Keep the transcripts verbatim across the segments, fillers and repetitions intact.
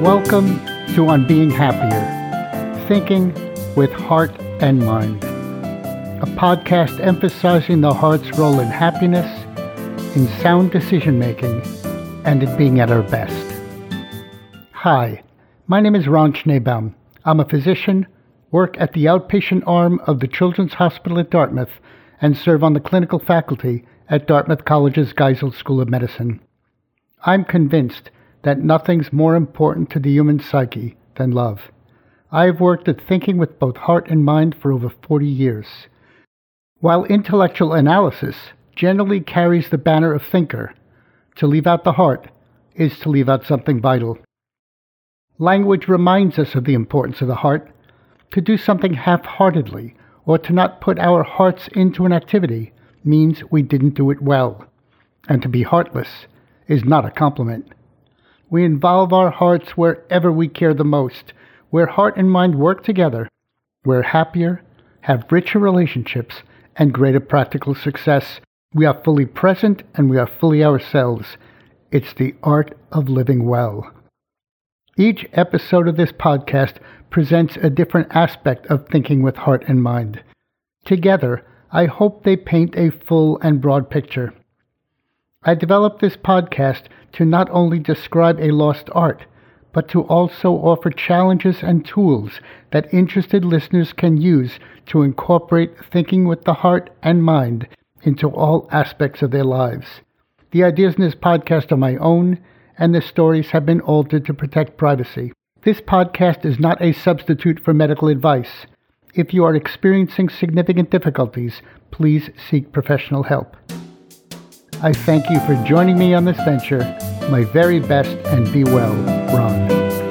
Welcome to On Being Happier, Thinking with Heart and Mind, a podcast emphasizing the heart's role in happiness, in sound decision-making, and in being at our best. Hi, my name is Ron Schneebaum. I'm a physician, work at the outpatient arm of the Children's Hospital at Dartmouth, and serve on the clinical faculty at Dartmouth College's Geisel School of Medicine. I'm convinced that nothing's more important to the human psyche than love. I've worked at thinking with both heart and mind for over forty years. While intellectual analysis generally carries the banner of thinker, to leave out the heart is to leave out something vital. Language reminds us of the importance of the heart. To do something half-heartedly or to not put our hearts into an activity means we didn't do it well. And to be heartless is not a compliment. We involve our hearts wherever we care the most, where heart and mind work together. We're happier, have richer relationships, and greater practical success. We are fully present and we are fully ourselves. It's the art of living well. Each episode of this podcast presents a different aspect of thinking with heart and mind. Together, I hope they paint a full and broad picture. I developed this podcast to not only describe a lost art, but to also offer challenges and tools that interested listeners can use to incorporate thinking with the heart and mind into all aspects of their lives. The ideas in this podcast are my own, and the stories have been altered to protect privacy. This podcast is not a substitute for medical advice. If you are experiencing significant difficulties, please seek professional help. I thank you for joining me on this venture. My very best, and be well, Ron.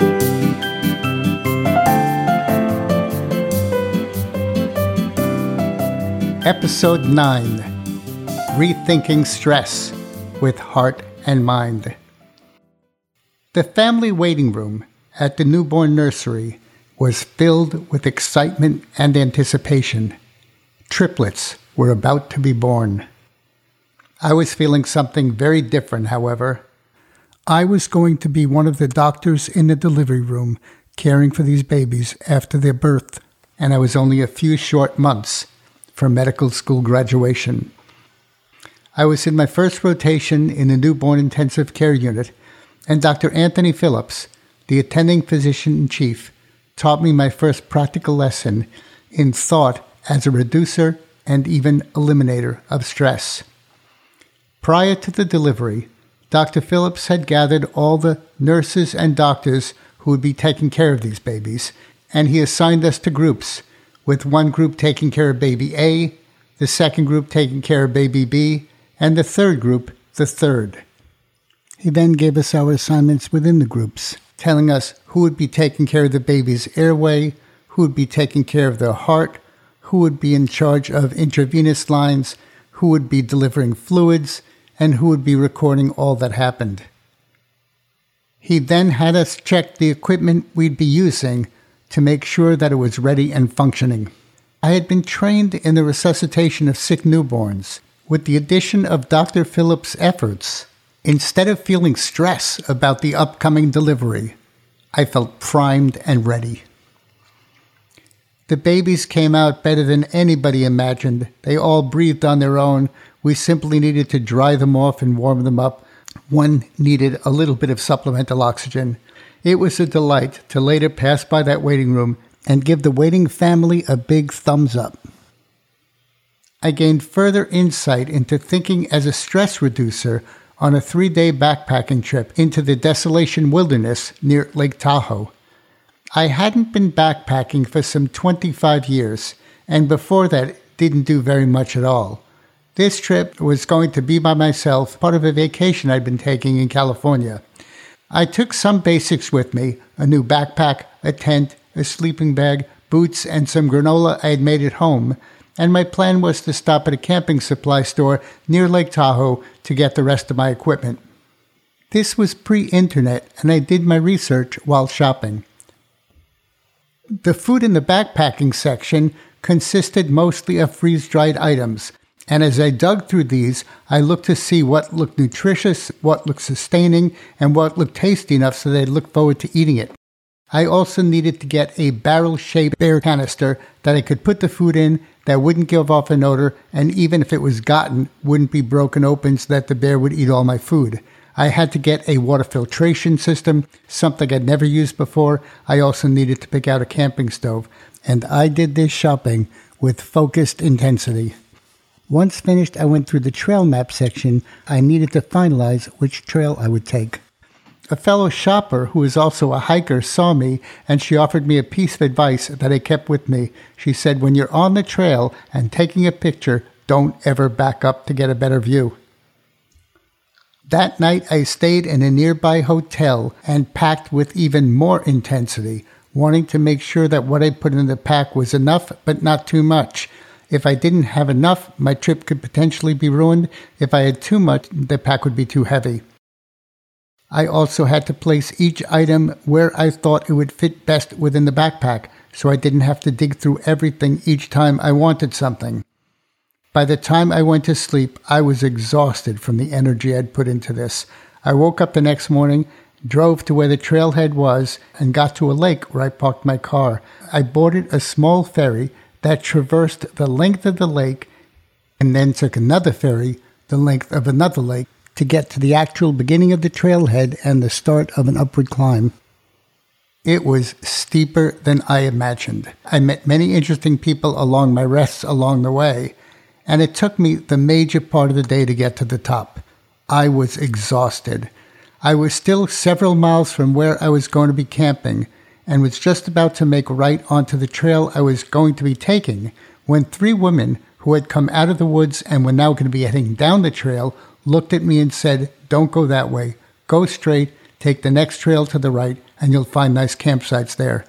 Episode nine, Rethinking Stress with Heart and Mind. The family waiting room at the newborn nursery was filled with excitement and anticipation. Triplets were about to be born. I was feeling something very different, however. I was going to be one of the doctors in the delivery room caring for these babies after their birth, and I was only a few short months from medical school graduation. I was in my first rotation in the newborn intensive care unit, and Doctor Anthony Phillips, the attending physician-in-chief, taught me my first practical lesson in thought as a reducer and even eliminator of stress. Prior to the delivery, Doctor Phillips had gathered all the nurses and doctors who would be taking care of these babies, and he assigned us to groups, with one group taking care of baby A, the second group taking care of baby B, and the third group the third. He then gave us our assignments within the groups, telling us who would be taking care of the baby's airway, who would be taking care of their heart, who would be in charge of intravenous lines, who would be delivering fluids, and who would be recording all that happened. He then had us check the equipment we'd be using to make sure that it was ready and functioning. I had been trained in the resuscitation of sick newborns. With the addition of Doctor Phillips' efforts, instead of feeling stress about the upcoming delivery, I felt primed and ready. The babies came out better than anybody imagined. They all breathed on their own. We simply needed to dry them off and warm them up. One needed a little bit of supplemental oxygen. It was a delight to later pass by that waiting room and give the waiting family a big thumbs up. I gained further insight into thinking as a stress reducer on a three-day backpacking trip into the Desolation Wilderness near Lake Tahoe. I hadn't been backpacking for some twenty-five years, and before that didn't do very much at all. This trip was going to be by myself, part of a vacation I'd been taking in California. I took some basics with me, a new backpack, a tent, a sleeping bag, boots, and some granola I had made at home, and my plan was to stop at a camping supply store near Lake Tahoe to get the rest of my equipment. This was pre-internet, and I did my research while shopping. The food in the backpacking section consisted mostly of freeze-dried items, And as I dug through these, I looked to see what looked nutritious, what looked sustaining, and what looked tasty enough so that I'd look forward to eating it. I also needed to get a barrel-shaped bear canister that I could put the food in that wouldn't give off an odor, and even if it was gotten, wouldn't be broken open so that the bear would eat all my food. I had to get a water filtration system, something I'd never used before. I also needed to pick out a camping stove, and I did this shopping with focused intensity. Once finished, I went through the trail map section. I needed to finalize which trail I would take. A fellow shopper who is also a hiker saw me, and she offered me a piece of advice that I kept with me. She said, when you're on the trail and taking a picture, don't ever back up to get a better view. That night, I stayed in a nearby hotel and packed with even more intensity, wanting to make sure that what I put in the pack was enough, but not too much. If I didn't have enough, my trip could potentially be ruined. If I had too much, the pack would be too heavy. I also had to place each item where I thought it would fit best within the backpack, so I didn't have to dig through everything each time I wanted something. By the time I went to sleep, I was exhausted from the energy I'd put into this. I woke up the next morning, drove to where the trailhead was, and got to a lake where I parked my car. I boarded a small ferry that traversed the length of the lake and then took another ferry the length of another lake to get to the actual beginning of the trailhead and the start of an upward climb. It was steeper than I imagined. I met many interesting people along my rests along the way, and it took me the major part of the day to get to the top. I was exhausted. I was still several miles from where I was going to be camping, and was just about to make right onto the trail I was going to be taking, when three women who had come out of the woods and were now going to be heading down the trail looked at me and said, "Don't go that way. Go straight, take the next trail to the right, and you'll find nice campsites there."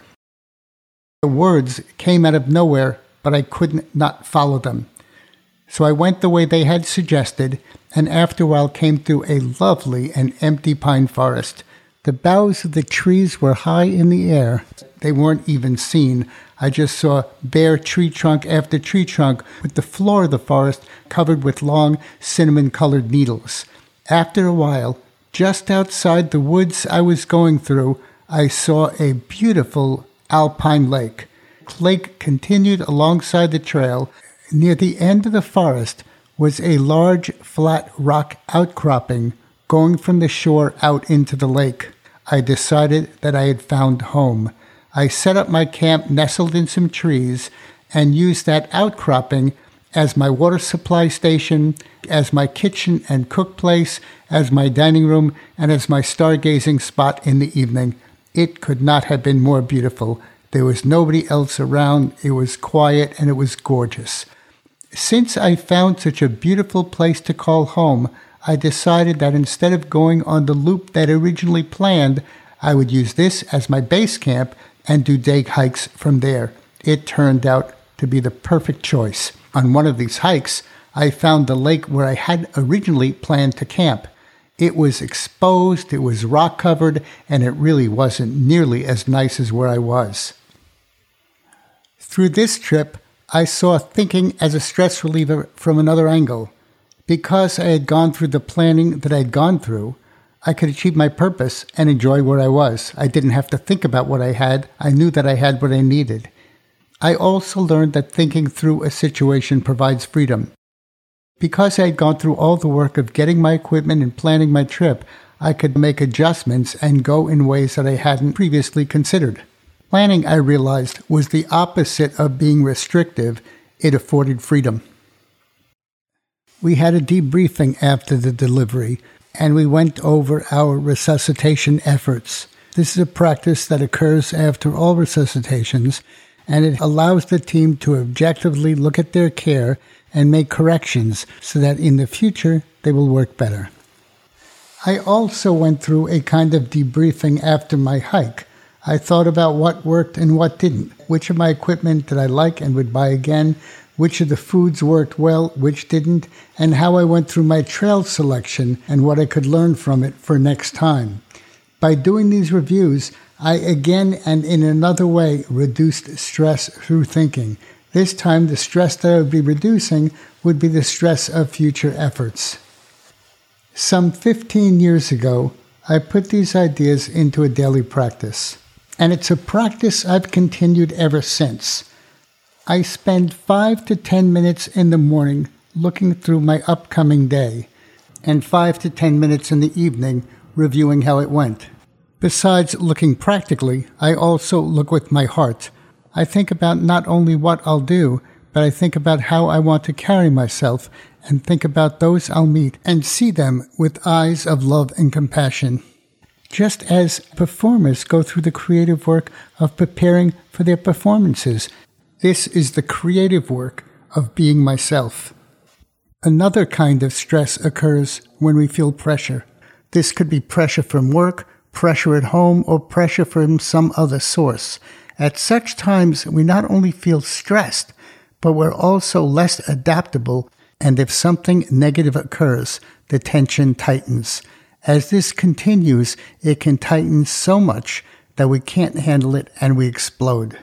The words came out of nowhere, but I couldn't not follow them. So I went the way they had suggested, and after a while came through a lovely and empty pine forest. The boughs of the trees were high in the air. They weren't even seen. I just saw bare tree trunk after tree trunk, with the floor of the forest covered with long cinnamon-colored needles. After a while, just outside the woods I was going through, I saw a beautiful alpine lake. The lake continued alongside the trail. Near the end of the forest was a large, flat rock outcropping going from the shore out into the lake. I decided that I had found home. I set up my camp nestled in some trees and used that outcropping as my water supply station, as my kitchen and cook place, as my dining room, and as my stargazing spot in the evening. It could not have been more beautiful. There was nobody else around. It was quiet and it was gorgeous. Since I found such a beautiful place to call home, I decided that instead of going on the loop that originally planned, I would use this as my base camp and do day hikes from there. It turned out to be the perfect choice. On one of these hikes, I found the lake where I had originally planned to camp. It was exposed, it was rock-covered, and it really wasn't nearly as nice as where I was. Through this trip, I saw thinking as a stress reliever from another angle. Because I had gone through the planning that I'd gone through, I could achieve my purpose and enjoy where I was. I didn't have to think about what I had. I knew that I had what I needed. I also learned that thinking through a situation provides freedom. Because I had gone through all the work of getting my equipment and planning my trip, I could make adjustments and go in ways that I hadn't previously considered. Planning, I realized, was the opposite of being restrictive. It afforded freedom. We had a debriefing after the delivery, and we went over our resuscitation efforts. This is a practice that occurs after all resuscitations, and it allows the team to objectively look at their care and make corrections so that in the future they will work better. I also went through a kind of debriefing after my hike. I thought about what worked and what didn't, which of my equipment did I like and would buy again, which of the foods worked well, which didn't, and how I went through my trail selection and what I could learn from it for next time. By doing these reviews, I again and in another way reduced stress through thinking. This time, the stress that I would be reducing would be the stress of future efforts. Some fifteen years ago, I put these ideas into a daily practice, and it's a practice I've continued ever since. I spend five to ten minutes in the morning looking through my upcoming day, and five to ten minutes in the evening reviewing how it went. Besides looking practically, I also look with my heart. I think about not only what I'll do, but I think about how I want to carry myself and think about those I'll meet and see them with eyes of love and compassion. Just as performers go through the creative work of preparing for their performances, this is the creative work of being myself. Another kind of stress occurs when we feel pressure. This could be pressure from work, pressure at home, or pressure from some other source. At such times, we not only feel stressed, but we're also less adaptable, and if something negative occurs, the tension tightens. As this continues, it can tighten so much that we can't handle it and we explode.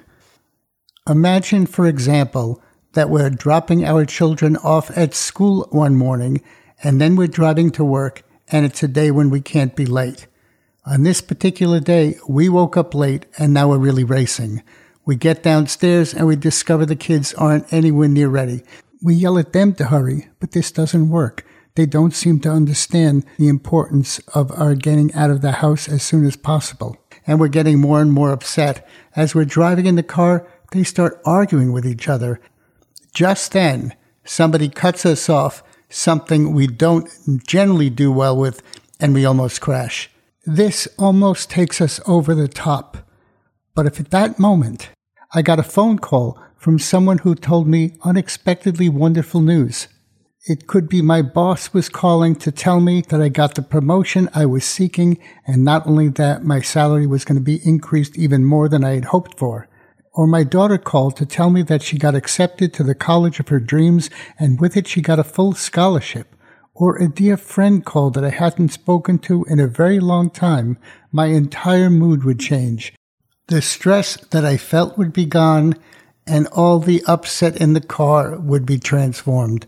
Imagine, for example, that we're dropping our children off at school one morning, and then we're driving to work, and it's a day when we can't be late. On this particular day, we woke up late, and now we're really racing. We get downstairs, and we discover the kids aren't anywhere near ready. We yell at them to hurry, but this doesn't work. They don't seem to understand the importance of our getting out of the house as soon as possible. And we're getting more and more upset. As we're driving in the car, they start arguing with each other. Just then, somebody cuts us off, something we don't generally do well with, and we almost crash. This almost takes us over the top. But if at that moment I got a phone call from someone who told me unexpectedly wonderful news, it could be my boss was calling to tell me that I got the promotion I was seeking, and not only that, my salary was going to be increased even more than I had hoped for. Or my daughter called to tell me that she got accepted to the college of her dreams, and with it she got a full scholarship. Or a dear friend called that I hadn't spoken to in a very long time. My entire mood would change. The stress that I felt would be gone, and all the upset in the car would be transformed.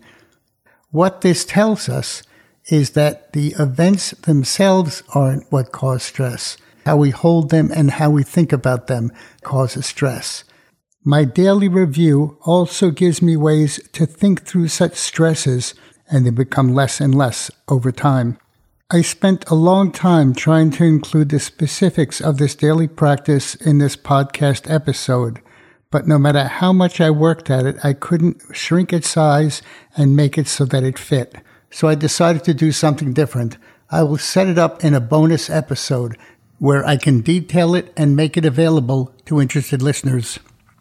What this tells us is that the events themselves aren't what cause stress. How we hold them and how we think about them causes stress. My daily review also gives me ways to think through such stresses, and they become less and less over time. I spent a long time trying to include the specifics of this daily practice in this podcast episode, but no matter how much I worked at it, I couldn't shrink its size and make it so that it fit. So I decided to do something different. I will set it up in a bonus episode where I can detail it and make it available to interested listeners.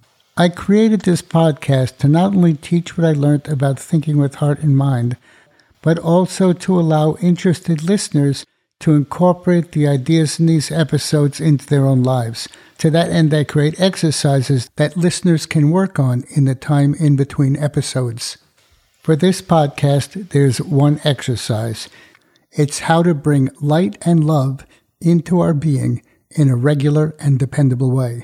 I created this podcast to not only teach what I learned about thinking with heart and mind, but also to allow interested listeners to incorporate the ideas in these episodes into their own lives. To that end, I create exercises that listeners can work on in the time in between episodes. For this podcast, there's one exercise. It's how to bring light and love into our being in a regular and dependable way.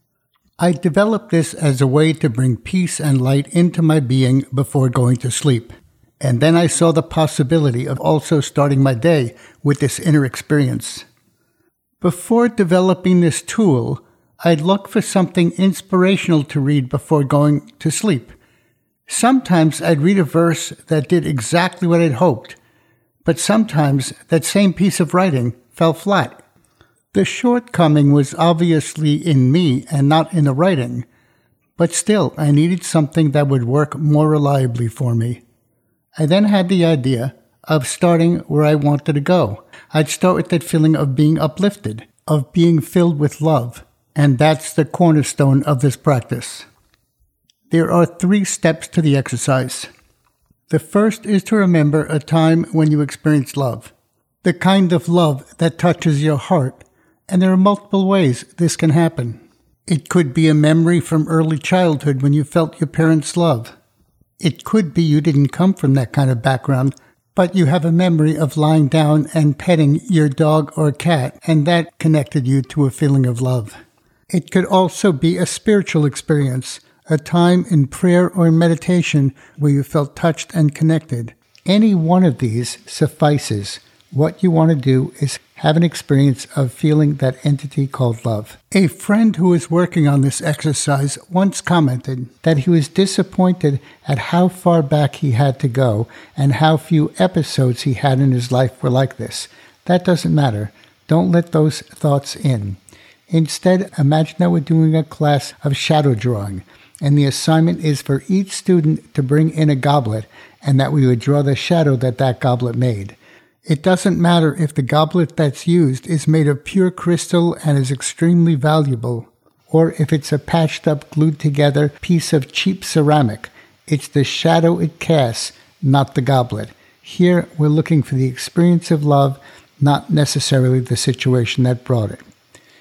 I developed this as a way to bring peace and light into my being before going to sleep. And then I saw the possibility of also starting my day with this inner experience. Before developing this tool, I'd look for something inspirational to read before going to sleep. Sometimes I'd read a verse that did exactly what I'd hoped, but sometimes that same piece of writing fell flat. The shortcoming was obviously in me and not in the writing, but still I needed something that would work more reliably for me. I then had the idea of starting where I wanted to go. I'd start with that feeling of being uplifted, of being filled with love, and that's the cornerstone of this practice. There are three steps to the exercise. The first is to remember a time when you experienced love, the kind of love that touches your heart, and there are multiple ways this can happen. It could be a memory from early childhood when you felt your parents' love. It could be you didn't come from that kind of background, but you have a memory of lying down and petting your dog or cat, and that connected you to a feeling of love. It could also be a spiritual experience, a time in prayer or in meditation where you felt touched and connected. Any one of these suffices. What you want to do is have an experience of feeling that entity called love. A friend who was working on this exercise once commented that he was disappointed at how far back he had to go and how few episodes he had in his life were like this. That doesn't matter. Don't let those thoughts in. Instead, imagine that we're doing a class of shadow drawing, and the assignment is for each student to bring in a goblet, and that we would draw the shadow that that goblet made. It doesn't matter if the goblet that's used is made of pure crystal and is extremely valuable, or if it's a patched up, glued together piece of cheap ceramic. It's the shadow it casts, not the goblet. Here, we're looking for the experience of love, not necessarily the situation that brought it.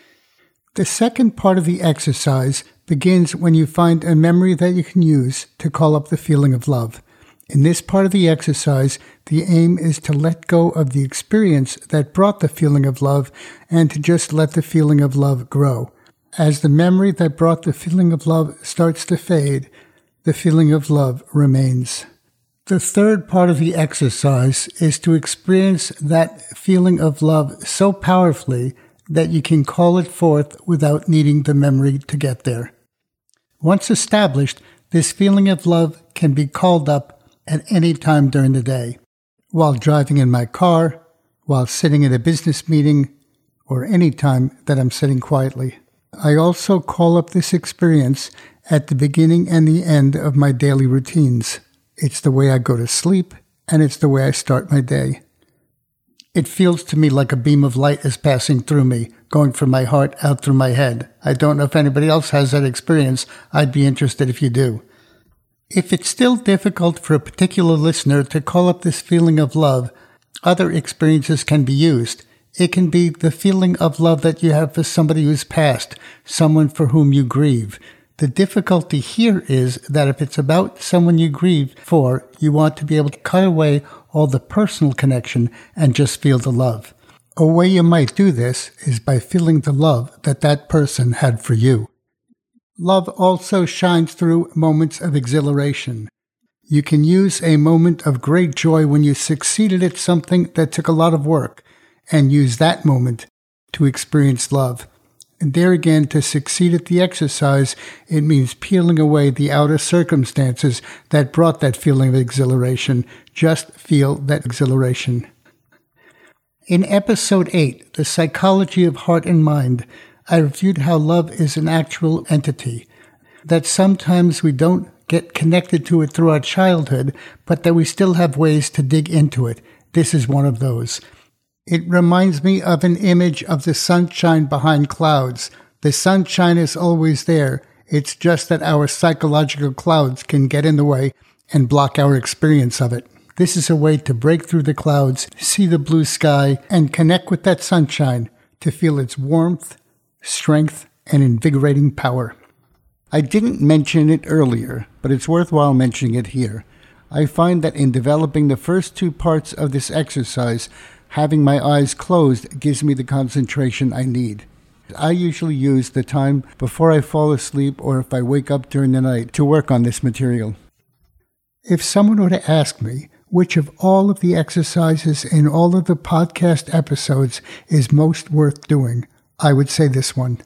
The second part of the exercise begins when you find a memory that you can use to call up the feeling of love. In this part of the exercise, the aim is to let go of the experience that brought the feeling of love and to just let the feeling of love grow. As the memory that brought the feeling of love starts to fade, the feeling of love remains. The third part of the exercise is to experience that feeling of love so powerfully that you can call it forth without needing the memory to get there. Once established, this feeling of love can be called up at any time during the day, while driving in my car, while sitting at a business meeting, or any time that I'm sitting quietly. I also call up this experience at the beginning and the end of my daily routines. It's the way I go to sleep, and it's the way I start my day. It feels to me like a beam of light is passing through me, going from my heart out through my head. I don't know if anybody else has that experience. I'd be interested if you do. If it's still difficult for a particular listener to call up this feeling of love, other experiences can be used. It can be the feeling of love that you have for somebody who's passed, someone for whom you grieve. The difficulty here is that if it's about someone you grieve for, you want to be able to cut away all the personal connection and just feel the love. A way you might do this is by feeling the love that that person had for you. Love also shines through moments of exhilaration. You can use a moment of great joy when you succeeded at something that took a lot of work, and use that moment to experience love. And there again, to succeed at the exercise, it means peeling away the outer circumstances that brought that feeling of exhilaration. Just feel that exhilaration. In episode eight, The Psychology of Heart and Mind, I reviewed how love is an actual entity, that sometimes we don't get connected to it through our childhood, but that we still have ways to dig into it. This is one of those. It reminds me of an image of the sunshine behind clouds. The sunshine is always there. It's just that our psychological clouds can get in the way and block our experience of it. This is a way to break through the clouds, see the blue sky, and connect with that sunshine to feel its warmth, strength, and invigorating power. I didn't mention it earlier, but it's worthwhile mentioning it here. I find that in developing the first two parts of this exercise, having my eyes closed gives me the concentration I need. I usually use the time before I fall asleep or if I wake up during the night to work on this material. If someone were to ask me which of all of the exercises in all of the podcast episodes is most worth doing, I would say this one.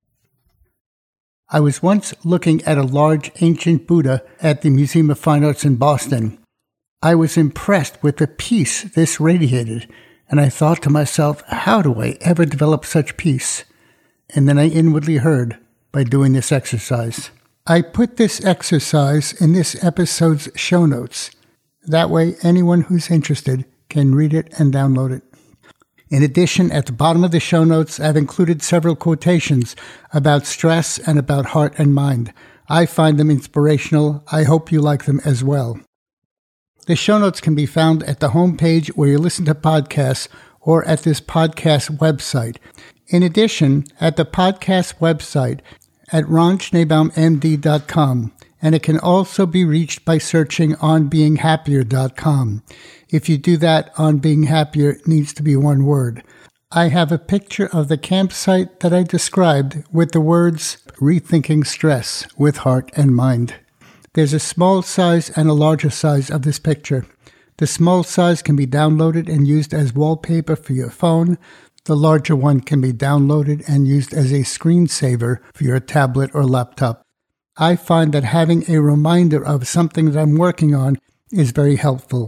I was once looking at a large ancient Buddha at the Museum of Fine Arts in Boston. I was impressed with the peace this radiated, and I thought to myself, how do I ever develop such peace? And then I inwardly heard, by doing this exercise. I put this exercise in this episode's show notes. That way, anyone who's interested can read it and download it. In addition, at the bottom of the show notes, I've included several quotations about stress and about heart and mind. I find them inspirational. I hope you like them as well. The show notes can be found at the homepage where you listen to podcasts or at this podcast website. In addition, at the podcast website at ron schneebaum m d dot com, and it can also be reached by searching on being happier dot com. If you do that, On Being Happier needs to be one word. I have a picture of the campsite that I described with the words, Rethinking Stress with Heart and Mind. There's a small size and a larger size of this picture. The small size can be downloaded and used as wallpaper for your phone. The larger one can be downloaded and used as a screensaver for your tablet or laptop. I find that having a reminder of something that I'm working on is very helpful.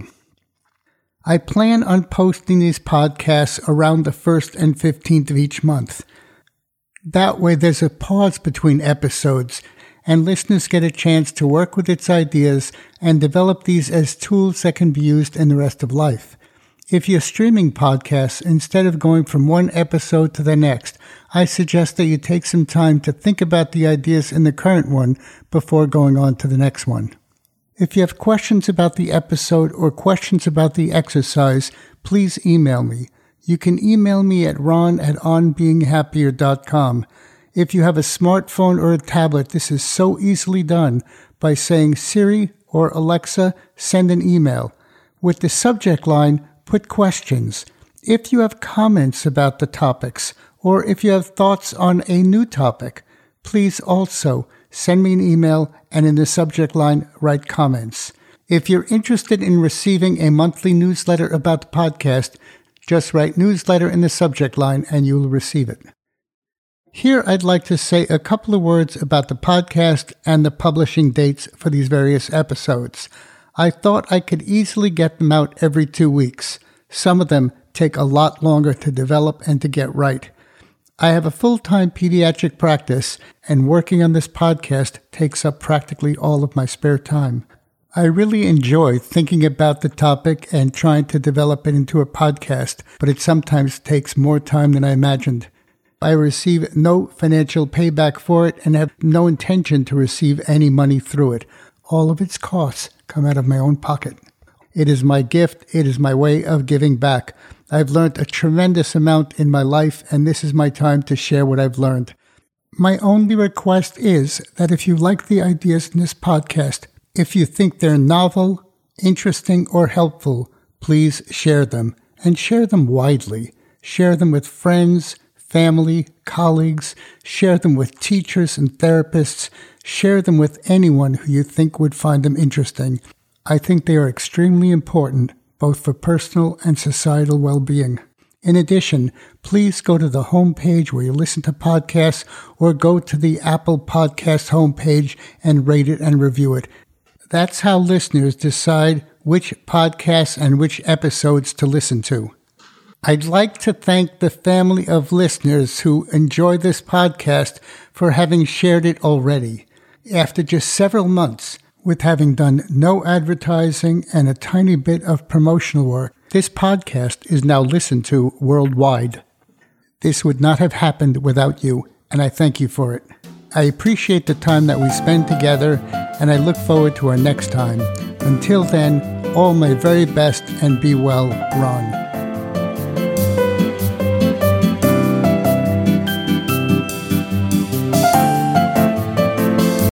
I plan on posting these podcasts around the first and fifteenth of each month. That way there's a pause between episodes, and listeners get a chance to work with its ideas and develop these as tools that can be used in the rest of life. If you're streaming podcasts, instead of going from one episode to the next, I suggest that you take some time to think about the ideas in the current one before going on to the next one. If you have questions about the episode or questions about the exercise, please email me. You can email me at ron at on being happier dot com. If you have a smartphone or a tablet, this is so easily done by saying, Siri or Alexa, send an email. With the subject line, put questions. If you have comments about the topics, or if you have thoughts on a new topic, please also send me an email and in the subject line, write comments. If you're interested in receiving a monthly newsletter about the podcast, just write newsletter in the subject line and you'll receive it. Here I'd like to say a couple of words about the podcast and the publishing dates for these various episodes. I thought I could easily get them out every two weeks. Some of them take a lot longer to develop and to get right. I have a full-time pediatric practice, and working on this podcast takes up practically all of my spare time. I really enjoy thinking about the topic and trying to develop it into a podcast, but it sometimes takes more time than I imagined. I receive no financial payback for it and have no intention to receive any money through it. All of its costs come out of my own pocket. It is my gift. It is my way of giving back. I've learned a tremendous amount in my life, and this is my time to share what I've learned. My only request is that if you like the ideas in this podcast, if you think they're novel, interesting, or helpful, please share them, and share them widely. Share them with friends, family, colleagues. Share them with teachers and therapists. Share them with anyone who you think would find them interesting. I think they are extremely important, both for personal and societal well-being. In addition, please go to the homepage where you listen to podcasts or go to the Apple Podcast homepage and rate it and review it. That's how listeners decide which podcasts and which episodes to listen to. I'd like to thank the family of listeners who enjoy this podcast for having shared it already. After just several months, with having done no advertising and a tiny bit of promotional work, this podcast is now listened to worldwide. This would not have happened without you, and I thank you for it. I appreciate the time that we spend together, and I look forward to our next time. Until then, all my very best and be well, Ron.